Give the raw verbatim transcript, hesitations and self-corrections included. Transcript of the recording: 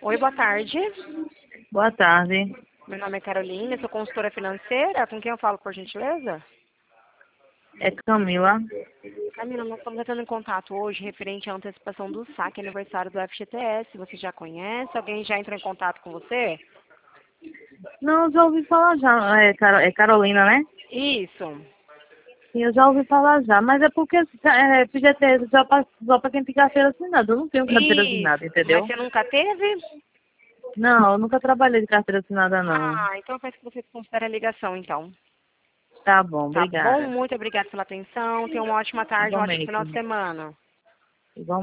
Oi, boa tarde. Boa tarde. Meu nome é Carolina, sou consultora financeira. Com quem eu falo, por gentileza? É Camila. Camila, nós estamos entrando em contato hoje referente à antecipação do saque aniversário do F G T S. Você já conhece? Alguém já entrou em contato com você? Não, eu já ouvi falar já. É, Caro- é Carolina, né? Isso. Sim, eu já ouvi falar já. Mas é porque é, F G T S só para só pra quem tem carteira assinada. Eu não tenho carteira Isso. assinada, Mas entendeu? você nunca teve? Não, eu nunca trabalhei de carteira assinada, não. Ah, então faz que você considere a ligação, então. Tá bom, Tá bom? obrigada. Muito obrigada pela atenção. Tenha uma ótima tarde, um ótimo final Igualmente. de semana. Igualmente.